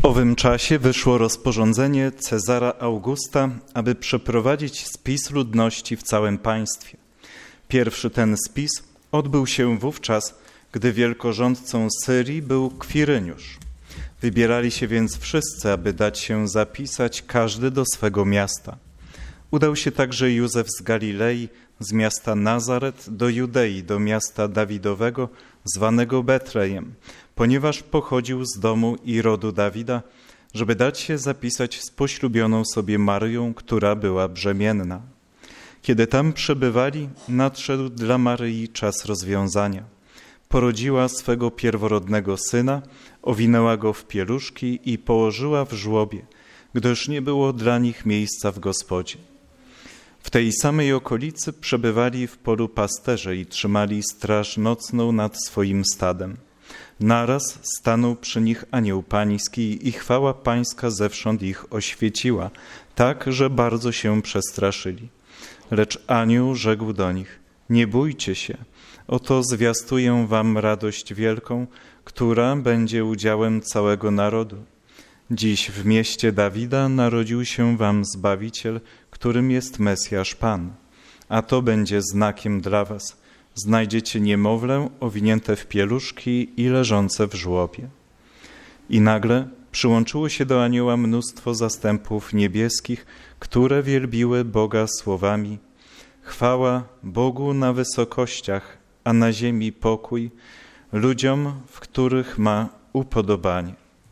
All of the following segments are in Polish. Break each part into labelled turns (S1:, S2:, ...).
S1: owym czasie wyszło rozporządzenie Cezara Augusta, aby przeprowadzić spis ludności w całym państwie. Pierwszy ten spis odbył się wówczas, gdy wielkorządcą Syrii był Kwiryniusz. Wybierali się więc wszyscy, aby dać się zapisać, każdy do swego miasta. Udał się także Józef z Galilei, z miasta Nazaret do Judei, do miasta Dawidowego, zwanego Betlejem, ponieważ pochodził z domu i rodu Dawida, żeby dać się zapisać z poślubioną sobie Maryją, która była brzemienna. Kiedy tam przebywali, nadszedł dla Maryi czas rozwiązania. Porodziła swego pierworodnego syna, owinęła go w pieluszki i położyła w żłobie, gdyż nie było dla nich miejsca w gospodzie. W tej samej okolicy przebywali w polu pasterze i trzymali straż nocną nad swoim stadem. Naraz stanął przy nich anioł pański i chwała pańska zewsząd ich oświeciła, tak, że bardzo się przestraszyli. Lecz anioł rzekł do nich: nie bójcie się, oto zwiastuję wam radość wielką, która będzie udziałem całego narodu. Dziś w mieście Dawida narodził się wam Zbawiciel, którym jest Mesjasz Pan. A to będzie znakiem dla was. Znajdziecie niemowlę owinięte w pieluszki i leżące w żłobie. I nagle przyłączyło się do anioła mnóstwo zastępów niebieskich, które wielbiły Boga słowami: chwała Bogu na wysokościach, a na ziemi pokój ludziom, w których ma upodobanie.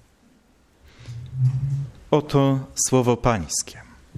S1: Oto słowo Pańskie.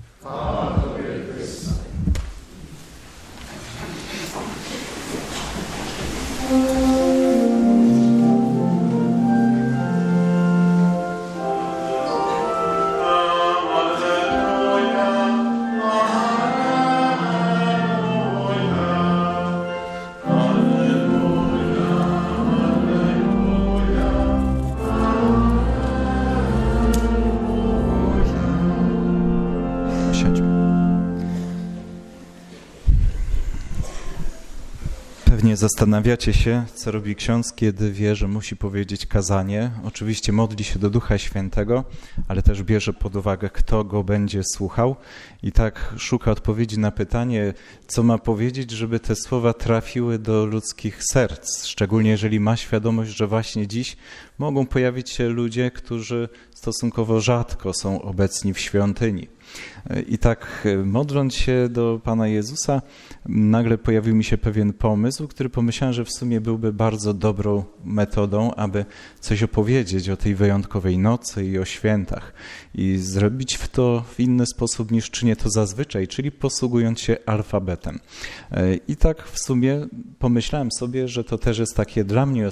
S1: Pewnie zastanawiacie się, co robi ksiądz, kiedy wie, że musi powiedzieć kazanie. Oczywiście modli się do Ducha Świętego, ale też bierze pod uwagę, kto go będzie słuchał i tak szuka odpowiedzi na pytanie, co ma powiedzieć, żeby te słowa trafiły do ludzkich serc, szczególnie jeżeli ma świadomość, że właśnie dziś mogą pojawić się ludzie, którzy stosunkowo rzadko są obecni w świątyni. I tak modląc się do Pana Jezusa, nagle pojawił mi się pewien pomysł, który pomyślałem, że w sumie byłby bardzo dobrą metodą, aby coś opowiedzieć o tej wyjątkowej nocy i o świętach i zrobić to w inny sposób niż czynię to zazwyczaj, czyli posługując się alfabetem. I tak w sumie pomyślałem sobie, że to też jest takie dla mnie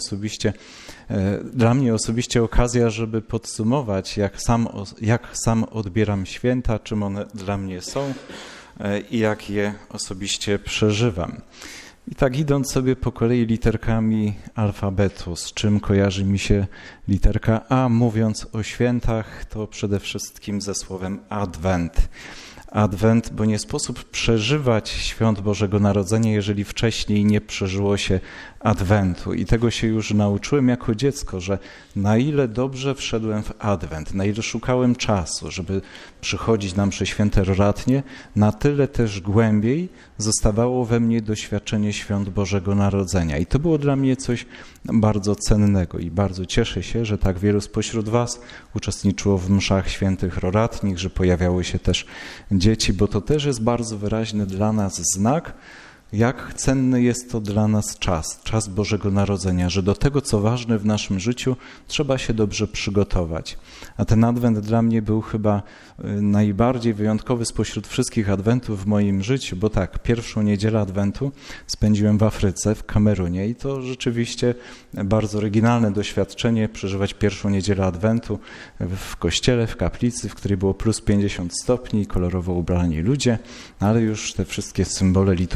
S1: osobiście okazja, żeby podsumować, jak sam odbieram święta, czym one dla mnie są i jak je osobiście przeżywam. I tak idąc sobie po kolei literkami alfabetu, z czym kojarzy mi się literka A, mówiąc o świętach, to przede wszystkim ze słowem Adwent. Adwent, bo nie sposób przeżywać świąt Bożego Narodzenia, jeżeli wcześniej nie przeżyło się Adwentu. I tego się już nauczyłem jako dziecko, że na ile dobrze wszedłem w Adwent, na ile szukałem czasu, żeby przychodzić na msze święte roratnie, na tyle też głębiej zostawało we mnie doświadczenie świąt Bożego Narodzenia. I to było dla mnie coś bardzo cennego i bardzo cieszę się, że tak wielu spośród was uczestniczyło w mszach świętych roratnich, że pojawiały się też dzieci, bo to też jest bardzo wyraźny dla nas znak, jak cenny jest to dla nas czas Bożego Narodzenia, że do tego, co ważne w naszym życiu, trzeba się dobrze przygotować. A ten Adwent dla mnie był chyba najbardziej wyjątkowy spośród wszystkich Adwentów w moim życiu, bo tak, pierwszą niedzielę Adwentu spędziłem w Afryce, w Kamerunie i to rzeczywiście bardzo oryginalne doświadczenie, przeżywać pierwszą niedzielę Adwentu w kościele, w kaplicy, w której było plus 50 stopni, kolorowo ubrani ludzie, ale już te wszystkie symbole liturgiczne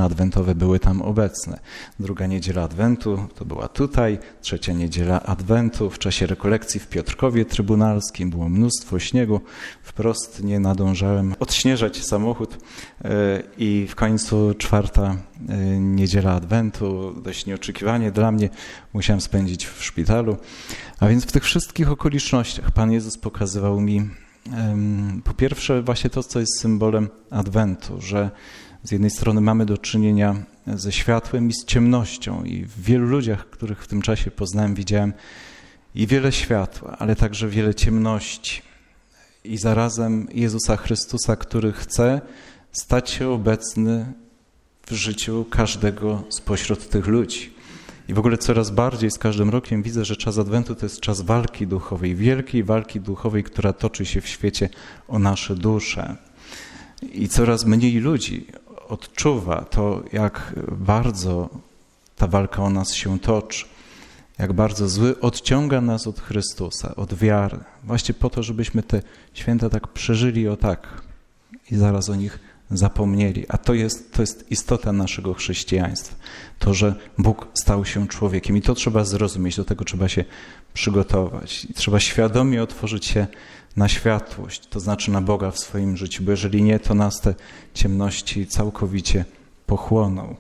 S1: adwentowe były tam obecne. Druga niedziela Adwentu to była tutaj, trzecia niedziela Adwentu. W czasie rekolekcji w Piotrkowie Trybunalskim było mnóstwo śniegu. Wprost nie nadążałem odśnieżać samochód i w końcu czwarta niedziela Adwentu, dość nieoczekiwanie dla mnie, musiałem spędzić w szpitalu. A więc w tych wszystkich okolicznościach Pan Jezus pokazywał mi po pierwsze właśnie to, co jest symbolem Adwentu, że z jednej strony mamy do czynienia ze światłem i z ciemnością i w wielu ludziach, których w tym czasie poznałem, widziałem i wiele światła, ale także wiele ciemności i zarazem Jezusa Chrystusa, który chce stać się obecny w życiu każdego spośród tych ludzi. I w ogóle coraz bardziej z każdym rokiem widzę, że czas Adwentu to jest czas walki duchowej, wielkiej walki duchowej, która toczy się w świecie o nasze dusze. I coraz mniej ludzi odczuwa to, jak bardzo ta walka o nas się toczy, jak bardzo zły odciąga nas od Chrystusa, od wiary. Właśnie po to, żebyśmy te święta tak przeżyli o tak i zaraz o nich zapomnieli. A to jest istota naszego chrześcijaństwa. To, że Bóg stał się człowiekiem. I to trzeba zrozumieć, do tego trzeba się przygotować. I trzeba świadomie otworzyć się na światłość, to znaczy na Boga w swoim życiu, bo jeżeli nie, to nas te ciemności całkowicie pochłoną.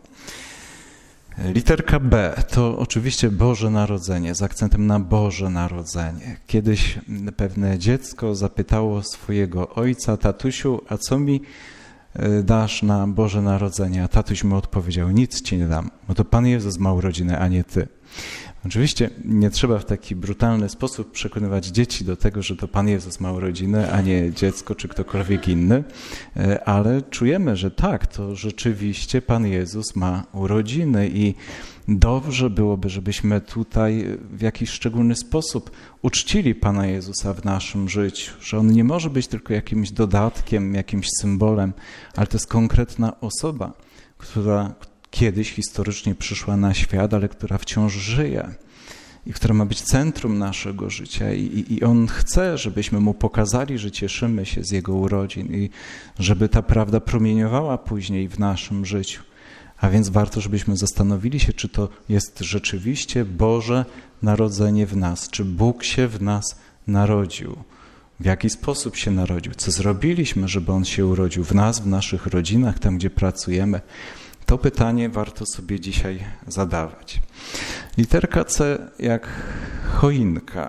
S1: Literka B to oczywiście Boże Narodzenie, z akcentem na Boże Narodzenie. Kiedyś pewne dziecko zapytało swojego ojca: tatusiu, a co mi dasz na Boże Narodzenie? A tatuś mu odpowiedział: nic ci nie dam, bo to Pan Jezus ma urodziny, a nie ty. Oczywiście nie trzeba w taki brutalny sposób przekonywać dzieci do tego, że to Pan Jezus ma urodziny, a nie dziecko czy ktokolwiek inny, ale czujemy, że tak, to rzeczywiście Pan Jezus ma urodziny i dobrze byłoby, żebyśmy tutaj w jakiś szczególny sposób uczcili Pana Jezusa w naszym życiu, że On nie może być tylko jakimś dodatkiem, jakimś symbolem, ale to jest konkretna osoba, która kiedyś historycznie przyszła na świat, ale która wciąż żyje i która ma być centrum naszego życia i On chce, żebyśmy Mu pokazali, że cieszymy się z Jego urodzin i żeby ta prawda promieniowała później w naszym życiu. A więc warto, żebyśmy zastanowili się, czy to jest rzeczywiście Boże Narodzenie w nas, czy Bóg się w nas narodził, w jaki sposób się narodził, co zrobiliśmy, żeby On się urodził w nas, w naszych rodzinach, tam gdzie pracujemy. To pytanie warto sobie dzisiaj zadawać. Literka C jak choinka.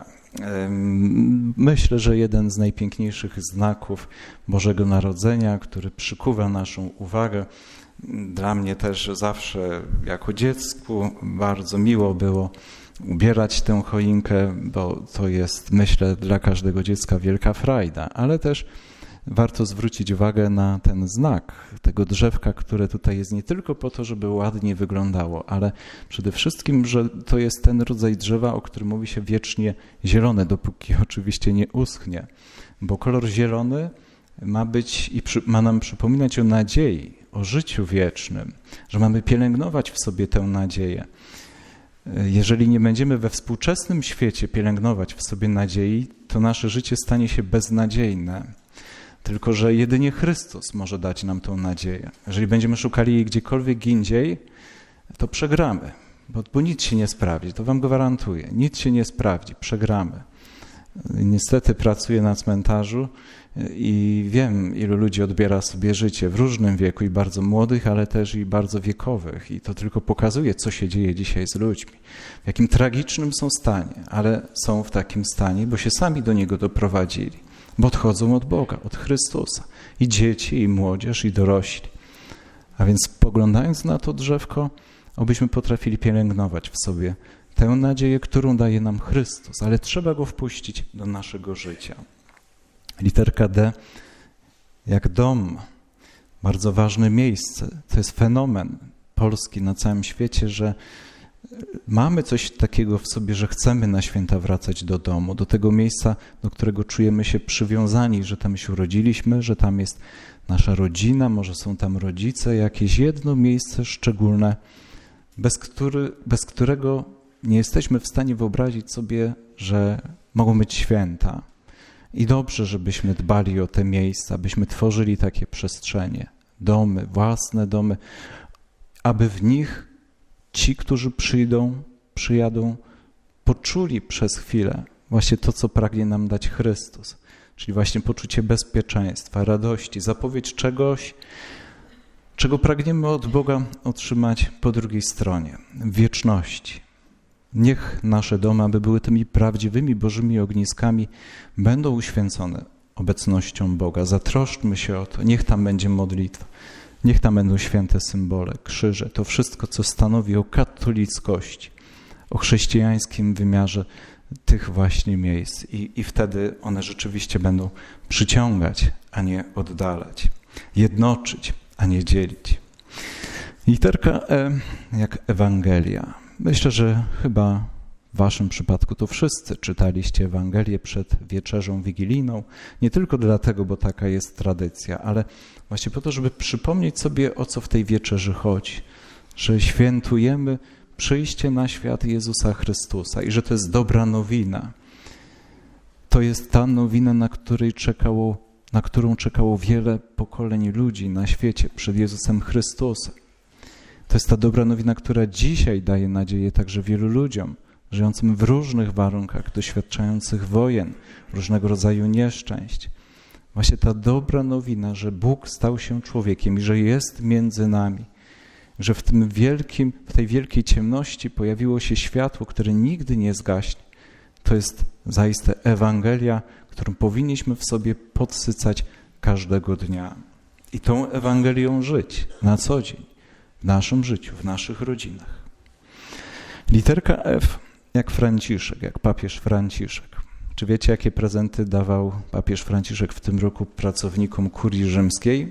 S1: Myślę, że jeden z najpiękniejszych znaków Bożego Narodzenia, który przykuwa naszą uwagę. Dla mnie też zawsze jako dziecku bardzo miło było ubierać tę choinkę, bo to jest, myślę, dla każdego dziecka wielka frajda, ale też warto zwrócić uwagę na ten znak tego drzewka, które tutaj jest nie tylko po to, żeby ładnie wyglądało, ale przede wszystkim, że to jest ten rodzaj drzewa, o którym mówi się wiecznie zielone, dopóki oczywiście nie uschnie, bo kolor zielony ma być i ma nam przypominać o nadziei, o życiu wiecznym, że mamy pielęgnować w sobie tę nadzieję. Jeżeli nie będziemy we współczesnym świecie pielęgnować w sobie nadziei, to nasze życie stanie się beznadziejne. Tylko że jedynie Chrystus może dać nam tą nadzieję. Jeżeli będziemy szukali jej gdziekolwiek indziej, to przegramy, bo nic się nie sprawdzi, to wam gwarantuję. Nic się nie sprawdzi, przegramy. Niestety pracuję na cmentarzu i wiem, ilu ludzi odbiera sobie życie w różnym wieku i bardzo młodych, ale też i bardzo wiekowych. I to tylko pokazuje, co się dzieje dzisiaj z ludźmi. W jakim tragicznym są stanie, ale są w takim stanie, bo się sami do niego doprowadzili. Bo odchodzą od Boga, od Chrystusa. I dzieci, i młodzież, i dorośli. A więc spoglądając na to drzewko, obyśmy potrafili pielęgnować w sobie tę nadzieję, którą daje nam Chrystus, ale trzeba Go wpuścić do naszego życia. Literka D jak dom, bardzo ważne miejsce. To jest fenomen polski na całym świecie, że mamy coś takiego w sobie, że chcemy na święta wracać do domu, do tego miejsca, do którego czujemy się przywiązani, że tam się urodziliśmy, że tam jest nasza rodzina, może są tam rodzice, jakieś jedno miejsce szczególne, bez którego nie jesteśmy w stanie wyobrazić sobie, że mogą być święta. I dobrze, żebyśmy dbali o te miejsca, byśmy tworzyli takie przestrzenie, domy, własne domy, aby w nich ci, którzy przyjadą, poczuli przez chwilę właśnie to, co pragnie nam dać Chrystus, czyli właśnie poczucie bezpieczeństwa, radości, zapowiedź czegoś, czego pragniemy od Boga otrzymać po drugiej stronie, w wieczności. Niech nasze domy, aby były tymi prawdziwymi Bożymi ogniskami, będą uświęcone obecnością Boga. Zatroszczmy się o to. Niech tam będzie modlitwa. Niech tam będą święte symbole, krzyże. To wszystko, co stanowi o katolickości, o chrześcijańskim wymiarze tych właśnie miejsc. I wtedy one rzeczywiście będą przyciągać, a nie oddalać. Jednoczyć, a nie dzielić. Literka E jak Ewangelia. Myślę, że chyba w waszym przypadku to wszyscy czytaliście Ewangelię przed wieczerzą wigilijną. Nie tylko dlatego, bo taka jest tradycja, ale właśnie po to, żeby przypomnieć sobie, o co w tej wieczerzy chodzi. Że świętujemy przyjście na świat Jezusa Chrystusa i że to jest dobra nowina. To jest ta nowina, na którą czekało wiele pokoleń ludzi na świecie przed Jezusem Chrystusem. To jest ta dobra nowina, która dzisiaj daje nadzieję także wielu ludziom, żyjącym w różnych warunkach, doświadczających wojen, różnego rodzaju nieszczęść. Właśnie ta dobra nowina, że Bóg stał się człowiekiem i że jest między nami, że w tej wielkiej ciemności pojawiło się światło, które nigdy nie zgaśnie. To jest zaiste Ewangelia, którą powinniśmy w sobie podsycać każdego dnia. I tą Ewangelią żyć na co dzień, w naszym życiu, w naszych rodzinach. Literka F jak Franciszek, jak papież Franciszek. Czy wiecie, jakie prezenty dawał papież Franciszek w tym roku pracownikom kurii rzymskiej?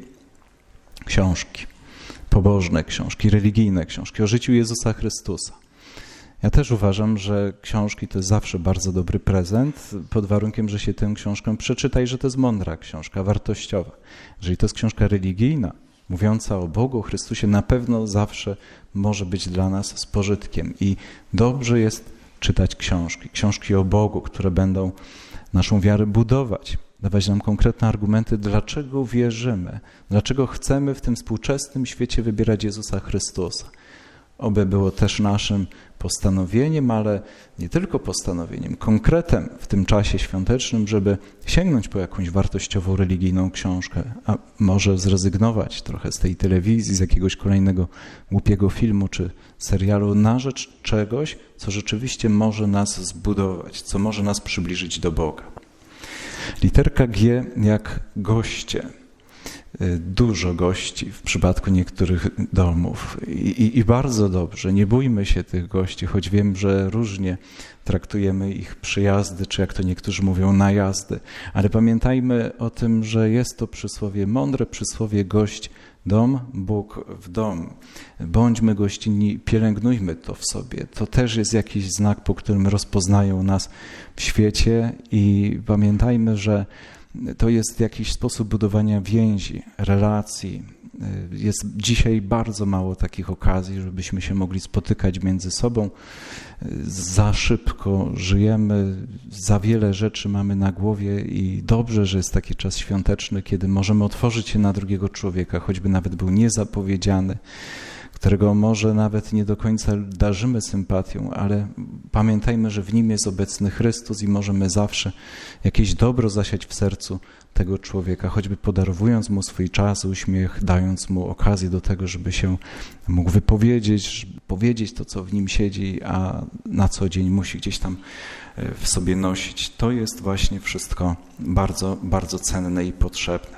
S1: Książki, pobożne książki, religijne książki o życiu Jezusa Chrystusa. Ja też uważam, że książki to jest zawsze bardzo dobry prezent, pod warunkiem, że się tę książkę przeczyta i że to jest mądra książka, wartościowa. Jeżeli to jest książka religijna, mówiąca o Bogu, o Chrystusie, na pewno zawsze może być dla nas z pożytkiem. I dobrze jest czytać książki o Bogu, które będą naszą wiarę budować, dawać nam konkretne argumenty, dlaczego wierzymy, dlaczego chcemy w tym współczesnym świecie wybierać Jezusa Chrystusa. Oby było też naszym postanowieniem, ale nie tylko postanowieniem, konkretem w tym czasie świątecznym, żeby sięgnąć po jakąś wartościową, religijną książkę, a może zrezygnować trochę z tej telewizji, z jakiegoś kolejnego głupiego filmu czy serialu na rzecz czegoś, co rzeczywiście może nas zbudować, co może nas przybliżyć do Boga. Literka G jak goście. Dużo gości w przypadku niektórych domów i bardzo dobrze, nie bójmy się tych gości, choć wiem, że różnie traktujemy ich przyjazdy, czy jak to niektórzy mówią, najazdy, ale pamiętajmy o tym, że jest to przysłowie, mądre przysłowie gość dom, Bóg w dom. Bądźmy gościnni, pielęgnujmy to w sobie. To też jest jakiś znak, po którym rozpoznają nas w świecie i pamiętajmy, że to jest jakiś sposób budowania więzi, relacji. Jest dzisiaj bardzo mało takich okazji, żebyśmy się mogli spotykać między sobą. Za szybko żyjemy, za wiele rzeczy mamy na głowie i dobrze, że jest taki czas świąteczny, kiedy możemy otworzyć się na drugiego człowieka, choćby nawet był niezapowiedziany, którego może nawet nie do końca darzymy sympatią, ale pamiętajmy, że w nim jest obecny Chrystus i możemy zawsze jakieś dobro zasiać w sercu tego człowieka, choćby podarowując mu swój czas, uśmiech, dając mu okazję do tego, żeby się mógł wypowiedzieć, powiedzieć to, co w nim siedzi, a na co dzień musi gdzieś tam w sobie nosić. To jest właśnie wszystko bardzo, bardzo cenne i potrzebne.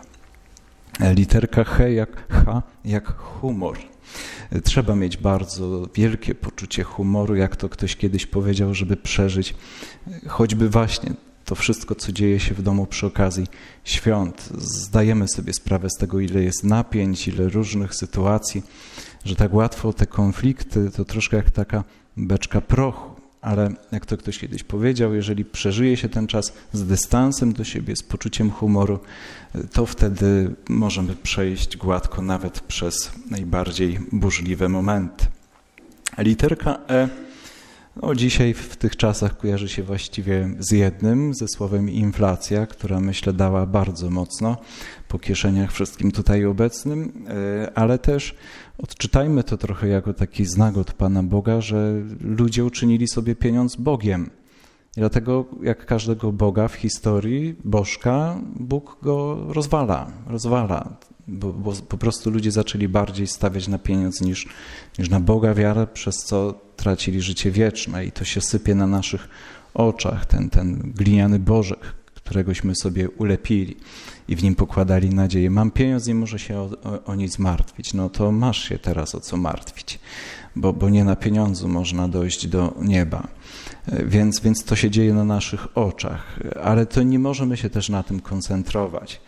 S1: Literka H jak humor. Trzeba mieć bardzo wielkie poczucie humoru, jak to ktoś kiedyś powiedział, żeby przeżyć choćby właśnie to wszystko, co dzieje się w domu przy okazji świąt. Zdajemy sobie sprawę z tego, ile jest napięć, ile różnych sytuacji, że tak łatwo te konflikty to troszkę jak taka beczka prochu. Ale jak to ktoś kiedyś powiedział, jeżeli przeżyje się ten czas z dystansem do siebie, z poczuciem humoru, to wtedy możemy przejść gładko nawet przez najbardziej burzliwe momenty. Literka E Dzisiaj w tych czasach kojarzy się właściwie z jednym, ze słowem inflacja, która myślę dała bardzo mocno po kieszeniach wszystkim tutaj obecnym, ale też odczytajmy to trochę jako taki znak od Pana Boga, że ludzie uczynili sobie pieniądz Bogiem. I dlatego jak każdego Boga w historii, bożka, Bóg go rozwala. Bo po prostu ludzie zaczęli bardziej stawiać na pieniądz niż na Boga wiarę, przez co tracili życie wieczne i to się sypie na naszych oczach, ten gliniany bożek, któregośmy sobie ulepili i w nim pokładali nadzieję. Mam pieniądz, nie muszę się o nic martwić. No to masz się teraz o co martwić, bo nie na pieniądzu można dojść do nieba. Więc to się dzieje na naszych oczach, ale to nie możemy się też na tym koncentrować.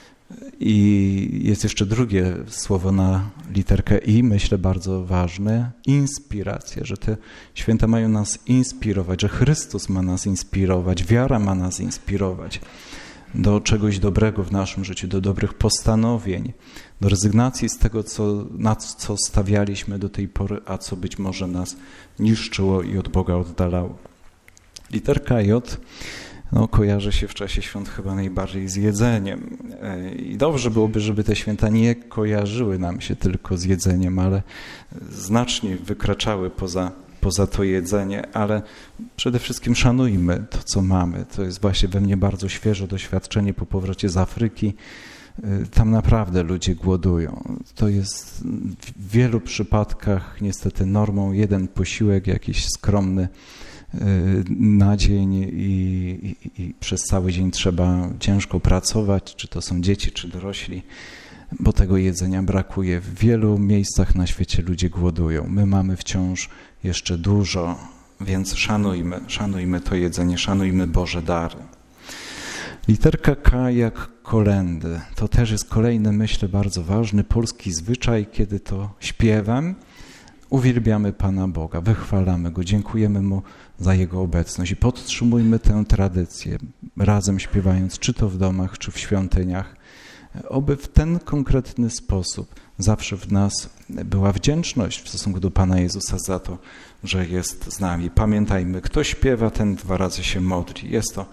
S1: I jest jeszcze drugie słowo na literkę I, myślę bardzo ważne, inspiracja, że te święta mają nas inspirować, że Chrystus ma nas inspirować, wiara ma nas inspirować do czegoś dobrego w naszym życiu, do dobrych postanowień, do rezygnacji z tego, na co stawialiśmy do tej pory, a co być może nas niszczyło i od Boga oddalało. Literka J kojarzy się w czasie świąt chyba najbardziej z jedzeniem. I dobrze byłoby, żeby te święta nie kojarzyły nam się tylko z jedzeniem, ale znacznie wykraczały poza to jedzenie, ale przede wszystkim szanujmy to, co mamy. To jest właśnie we mnie bardzo świeże doświadczenie po powrocie z Afryki. Tam naprawdę ludzie głodują. To jest w wielu przypadkach niestety normą jeden posiłek, jakiś skromny na dzień i przez cały dzień trzeba ciężko pracować, czy to są dzieci, czy dorośli, bo tego jedzenia brakuje. W wielu miejscach na świecie ludzie głodują. My mamy wciąż jeszcze dużo, więc szanujmy to jedzenie, szanujmy Boże dary. Literka K jak kolędy. To też jest kolejny, myślę, bardzo ważny polski zwyczaj, kiedy to śpiewem uwielbiamy Pana Boga, wychwalamy Go, dziękujemy Mu za Jego obecność i podtrzymujmy tę tradycję, razem śpiewając, czy to w domach, czy w świątyniach, oby w ten konkretny sposób zawsze w nas była wdzięczność w stosunku do Pana Jezusa za to, że jest z nami. Pamiętajmy, kto śpiewa, ten 2 razy się modli. Jest to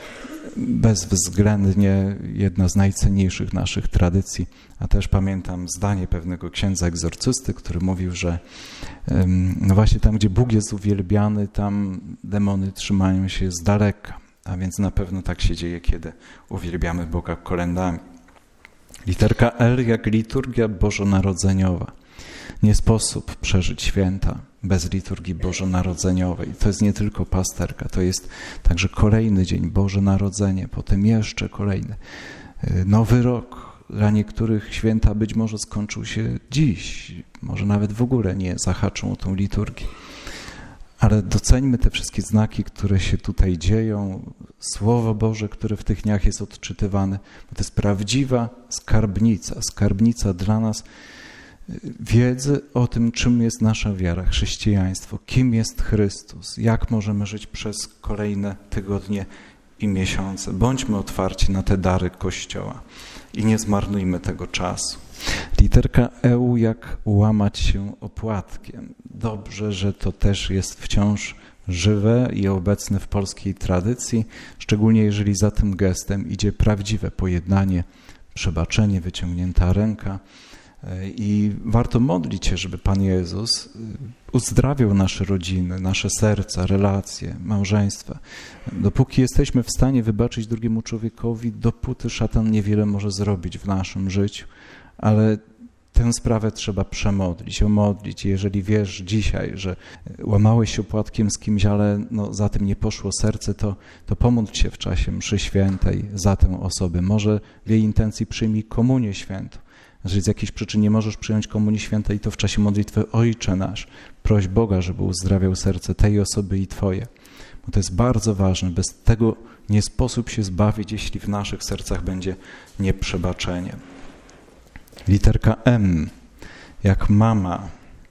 S1: bezwzględnie jedna z najcenniejszych naszych tradycji, a też pamiętam zdanie pewnego księdza egzorcysty, który mówił, że no właśnie tam, gdzie Bóg jest uwielbiany, tam demony trzymają się z daleka, a więc na pewno tak się dzieje, kiedy uwielbiamy Boga kolędami. Literka L jak liturgia bożonarodzeniowa. Nie sposób przeżyć święta bez liturgii bożonarodzeniowej. To jest nie tylko pasterka, to jest także kolejny dzień, Boże Narodzenie, potem jeszcze kolejny. Nowy rok. Dla niektórych święta być może skończył się dziś, może nawet w ogóle nie zahaczą o tą liturgię. Ale doceńmy te wszystkie znaki, które się tutaj dzieją, Słowo Boże, które w tych dniach jest odczytywane, bo to jest prawdziwa skarbnica dla nas wiedzy o tym, czym jest nasza wiara, chrześcijaństwo, kim jest Chrystus, jak możemy żyć przez kolejne tygodnie i miesiące. Bądźmy otwarci na te dary Kościoła i nie zmarnujmy tego czasu. Literka EU jak łamać się opłatkiem. Dobrze, że to też jest wciąż żywe i obecne w polskiej tradycji, szczególnie jeżeli za tym gestem idzie prawdziwe pojednanie, przebaczenie, wyciągnięta ręka. I warto modlić się, żeby Pan Jezus uzdrawiał nasze rodziny, nasze serca, relacje, małżeństwa. Dopóki jesteśmy w stanie wybaczyć drugiemu człowiekowi, dopóty szatan niewiele może zrobić w naszym życiu, ale tę sprawę trzeba przemodlić, omodlić. Jeżeli wiesz dzisiaj, że łamałeś się opłatkiem z kimś, ale za tym nie poszło serce, to pomódl się w czasie mszy świętej za tę osobę. Może w jej intencji przyjmij komunię świętą. Jeżeli z jakichś przyczyn nie możesz przyjąć komunii świętej, to w czasie modlitwy Ojcze nasz, proś Boga, żeby uzdrawiał serce tej osoby i Twoje. Bo to jest bardzo ważne. Bez tego nie sposób się zbawić, jeśli w naszych sercach będzie nieprzebaczenie. Literka M, jak mama.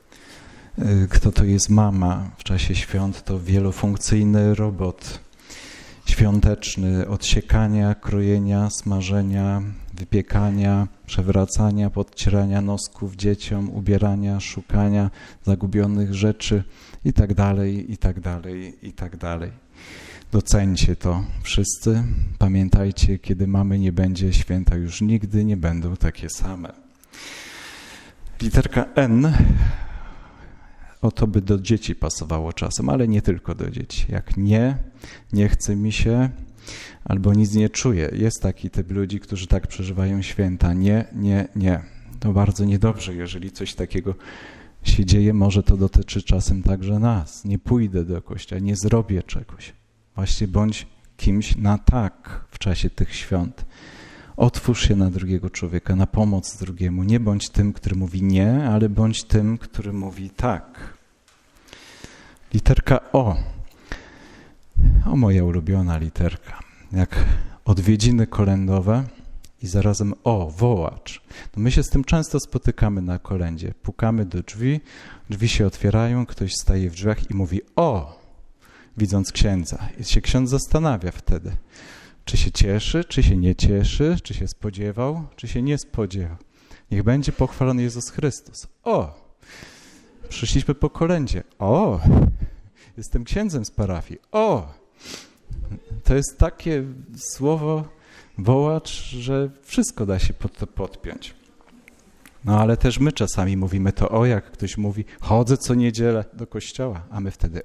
S1: Kto to jest mama? W czasie świąt to wielofunkcyjny robot świąteczny, od siekania, krojenia, smażenia,
S2: wypiekania, przewracania, podcierania nosków dzieciom, ubierania, szukania zagubionych rzeczy i tak dalej, i tak dalej, i tak dalej. Doceńcie to wszyscy. Pamiętajcie, kiedy mamy nie będzie, święta już nigdy nie będą takie same. Literka N, o to by do dzieci pasowało czasem, ale nie tylko do dzieci. Jak nie chce mi się, albo nic nie czuję. Jest taki typ ludzi, którzy tak przeżywają święta. Nie. To bardzo niedobrze, jeżeli coś takiego się dzieje. Może to dotyczy czasem także nas. Nie pójdę do kościoła, nie zrobię czegoś. Właśnie bądź kimś na tak w czasie tych świąt. Otwórz się na drugiego człowieka, na pomoc drugiemu. Nie bądź tym, który mówi nie, ale bądź tym, który mówi tak. Literka O. O, moja ulubiona literka. Jak odwiedziny kolędowe i zarazem wołacz. No my się z tym często spotykamy na kolędzie. Pukamy do drzwi, drzwi się otwierają, ktoś staje w drzwiach i mówi widząc księdza. I się ksiądz zastanawia wtedy, czy się cieszy, czy się nie cieszy, czy się spodziewał, czy się nie spodziewał. Niech będzie pochwalony Jezus Chrystus. Przyszliśmy po kolędzie. Jestem księdzem z parafii. To jest takie słowo wołacz, że wszystko da się pod to podpiąć. No ale też my czasami mówimy to jak ktoś mówi, chodzę co niedzielę do kościoła, a my wtedy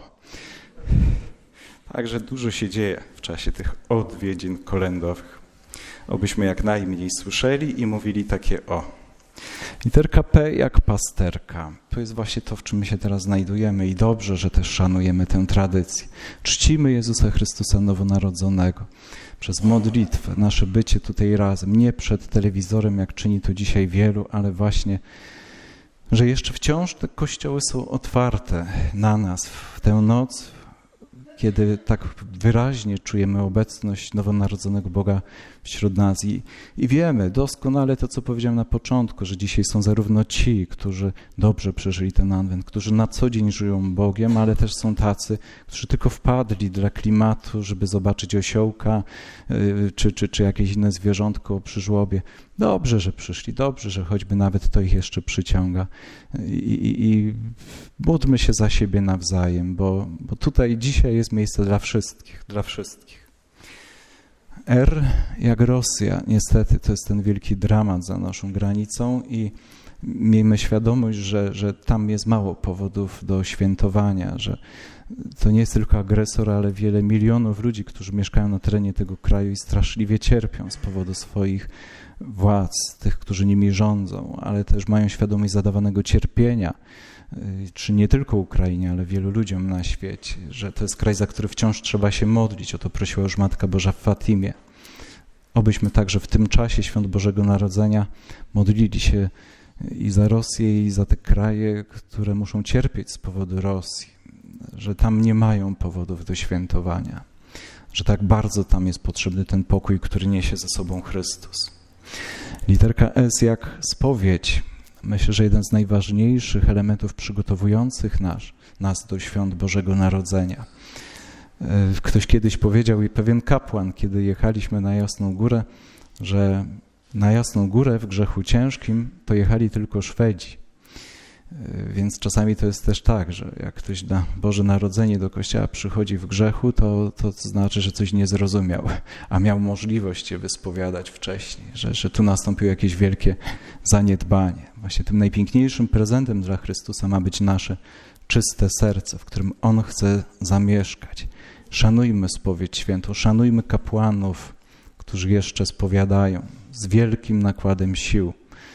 S2: Także dużo się dzieje w czasie tych odwiedzin kolędowych. Obyśmy jak najmniej słyszeli i mówili takie Literka P jak pasterka. To jest właśnie to, w czym my się teraz znajdujemy i dobrze, że też szanujemy tę tradycję. Czcimy Jezusa Chrystusa Nowonarodzonego przez modlitwę, nasze bycie tutaj razem, nie przed telewizorem, jak czyni to dzisiaj wielu, ale właśnie, że jeszcze wciąż te kościoły są otwarte na nas w tę noc, kiedy tak wyraźnie czujemy obecność nowonarodzonego Boga wśród nas i wiemy doskonale to, co powiedziałem na początku, że dzisiaj są zarówno ci, którzy dobrze przeżyli ten adwent, którzy na co dzień żyją Bogiem, ale też są tacy, którzy tylko wpadli dla klimatu, żeby zobaczyć osiołka czy jakieś inne zwierzątko przy żłobie. Dobrze, że przyszli, dobrze, że choćby nawet to ich jeszcze przyciąga. I módlmy się za siebie nawzajem, bo tutaj dzisiaj jest miejsce dla wszystkich. R jak Rosja. Niestety to jest ten wielki dramat za naszą granicą i miejmy świadomość, że tam jest mało powodów do świętowania, że to nie jest tylko agresor, ale wiele milionów ludzi, którzy mieszkają na terenie tego kraju i straszliwie cierpią z powodu swoich władz, tych, którzy nimi rządzą, ale też mają świadomość zadawanego cierpienia, czy nie tylko Ukrainie, ale wielu ludziom na świecie, że to jest kraj, za który wciąż trzeba się modlić. O to prosiła już Matka Boża w Fatimie. Obyśmy także w tym czasie Świąt Bożego Narodzenia modlili się i za Rosję, i za te kraje, które muszą cierpieć z powodu Rosji, że tam nie mają powodów do świętowania, że tak bardzo tam jest potrzebny ten pokój, który niesie ze sobą Chrystus. Literka S jak spowiedź. Myślę, że jeden z najważniejszych elementów przygotowujących nas do Świąt Bożego Narodzenia. Ktoś kiedyś powiedział, i pewien kapłan, kiedy jechaliśmy na Jasną Górę, że na Jasną Górę w grzechu ciężkim to jechali tylko Szwedzi. Więc czasami to jest też tak, że jak ktoś na Boże Narodzenie do kościoła przychodzi w grzechu, to znaczy, że coś nie zrozumiał, a miał możliwość je wyspowiadać wcześniej, że tu nastąpiło jakieś wielkie zaniedbanie. Właśnie tym najpiękniejszym prezentem dla Chrystusa ma być nasze czyste serce, w którym On chce zamieszkać. Szanujmy spowiedź świętą, szanujmy kapłanów, którzy jeszcze spowiadają z wielkim nakładem sił,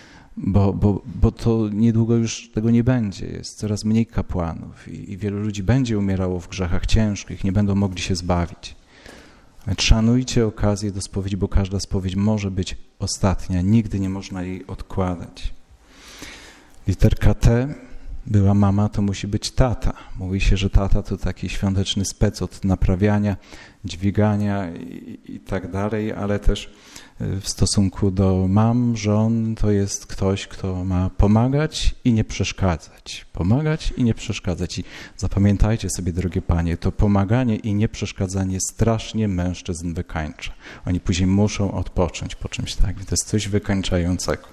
S2: bo to niedługo już tego nie będzie. Jest coraz mniej kapłanów i wielu ludzi będzie umierało w grzechach ciężkich, nie będą mogli się zbawić. Więc szanujcie okazję do spowiedzi, bo każda spowiedź może być ostatnia. Nigdy nie można jej odkładać. Literka T była mama, to musi być tata. Mówi się, że tata to taki świąteczny spec od naprawiania, dźwigania i tak dalej, ale też w stosunku do mam, żon, to jest ktoś, kto ma pomagać i nie przeszkadzać. Pomagać i nie przeszkadzać. I zapamiętajcie sobie, drogie panie, to pomaganie i nieprzeszkadzanie strasznie mężczyzn wykańcza. Oni później muszą odpocząć po czymś takim. To jest coś wykańczającego.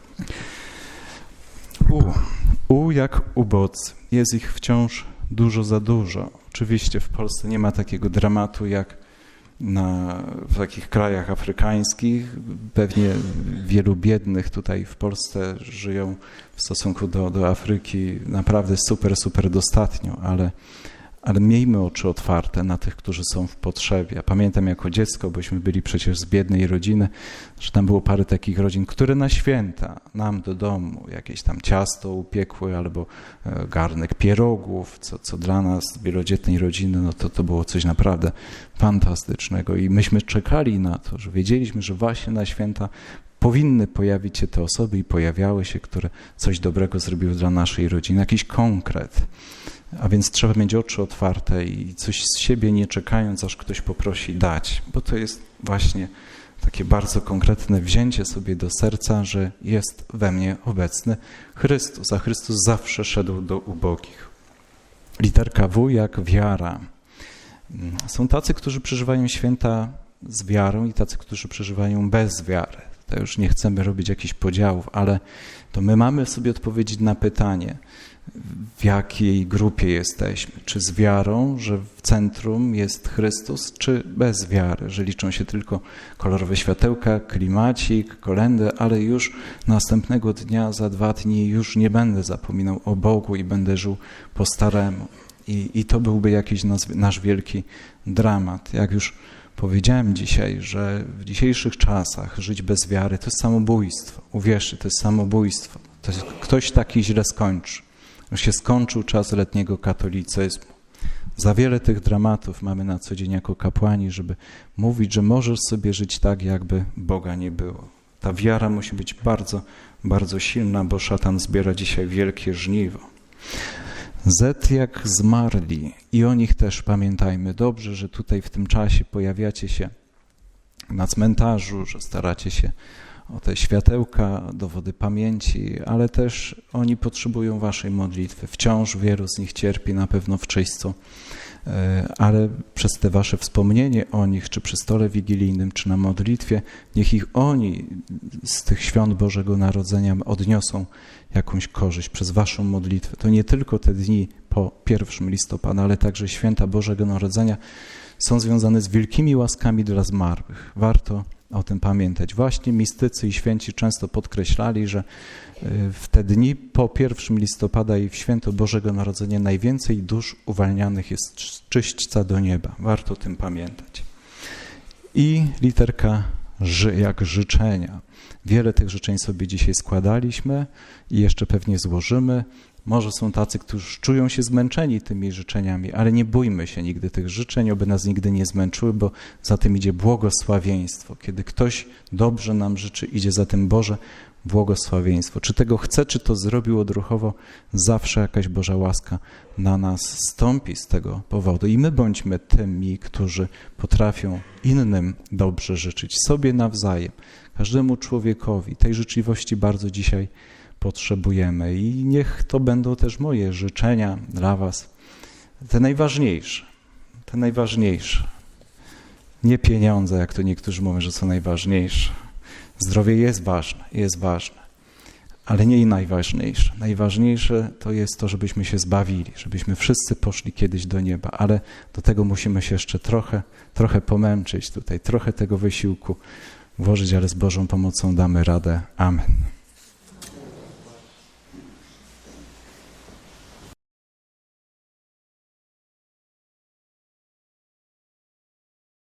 S2: Jak ubodzy. Jest ich wciąż dużo za dużo. Oczywiście w Polsce nie ma takiego dramatu jak w takich krajach afrykańskich. Pewnie wielu biednych tutaj w Polsce żyją w stosunku do Afryki naprawdę super dostatnio, ale miejmy oczy otwarte na tych, którzy są w potrzebie. Ja pamiętam jako dziecko, bośmy byli przecież z biednej rodziny, że tam było parę takich rodzin, które na święta nam do domu jakieś tam ciasto upiekły albo garnek pierogów, co dla nas, wielodzietnej rodziny, no to było coś naprawdę fantastycznego. I myśmy czekali na to, że wiedzieliśmy, że właśnie na święta powinny pojawić się te osoby i pojawiały się, które coś dobrego zrobiły dla naszej rodziny, jakiś konkret. A więc trzeba mieć oczy otwarte i coś z siebie nie czekając, aż ktoś poprosi dać, bo to jest właśnie takie bardzo konkretne wzięcie sobie do serca, że jest we mnie obecny Chrystus, a Chrystus zawsze szedł do ubogich. Literka W jak wiara. Są tacy, którzy przeżywają święta z wiarą i tacy, którzy przeżywają bez wiary. To już nie chcemy robić jakichś podziałów, ale to my mamy sobie odpowiedzieć na pytanie, w jakiej grupie jesteśmy. Czy z wiarą, że w centrum jest Chrystus, czy bez wiary, że liczą się tylko kolorowe światełka, klimacik, kolędy, ale już następnego dnia, za 2 dni już nie będę zapominał o Bogu i będę żył po staremu. I to byłby jakiś nasz wielki dramat. Jak już powiedziałem dzisiaj, że w dzisiejszych czasach żyć bez wiary to jest samobójstwo. Uwierzcie, to jest samobójstwo. To jest, ktoś taki źle skończy. Już się skończył czas letniego katolicyzmu. Za wiele tych dramatów mamy na co dzień jako kapłani, żeby mówić, że możesz sobie żyć tak, jakby Boga nie było. Ta wiara musi być bardzo silna, bo szatan zbiera dzisiaj wielkie żniwo. Z jak zmarli i o nich też pamiętajmy. Dobrze, że tutaj w tym czasie pojawiacie się na cmentarzu, że staracie się o te światełka, dowody pamięci, ale też oni potrzebują waszej modlitwy. Wciąż wielu z nich cierpi na pewno w czyśćcu, ale przez te wasze wspomnienie o nich, czy przy stole wigilijnym, czy na modlitwie, niech ich oni z tych świąt Bożego Narodzenia odniosą jakąś korzyść przez waszą modlitwę. To nie tylko te dni po 1 listopada, ale także święta Bożego Narodzenia są związane z wielkimi łaskami dla zmarłych. Warto o tym pamiętać. Właśnie mistycy i święci często podkreślali, że w te dni po 1 listopada i w święto Bożego Narodzenia najwięcej dusz uwalnianych jest z czyśćca do nieba. Warto o tym pamiętać. I literka Ż jak życzenia. Wiele tych życzeń sobie dzisiaj składaliśmy i jeszcze pewnie złożymy. Może są tacy, którzy czują się zmęczeni tymi życzeniami, ale nie bójmy się nigdy tych życzeń, oby nas nigdy nie zmęczyły, bo za tym idzie błogosławieństwo. Kiedy ktoś dobrze nam życzy, idzie za tym Boże błogosławieństwo. Czy tego chce, czy to zrobił odruchowo, zawsze jakaś Boża łaska na nas stąpi z tego powodu. I my bądźmy tymi, którzy potrafią innym dobrze życzyć, sobie nawzajem, każdemu człowiekowi. Tej życzliwości bardzo dzisiaj potrzebujemy i niech to będą też moje życzenia dla was, te najważniejsze. Nie pieniądze, jak to niektórzy mówią, że są najważniejsze. Zdrowie jest ważne, ale nie i najważniejsze. Najważniejsze to jest to, żebyśmy się zbawili, żebyśmy wszyscy poszli kiedyś do nieba, ale do tego musimy się jeszcze trochę pomęczyć tutaj, trochę tego wysiłku włożyć, ale z Bożą pomocą damy radę. Amen.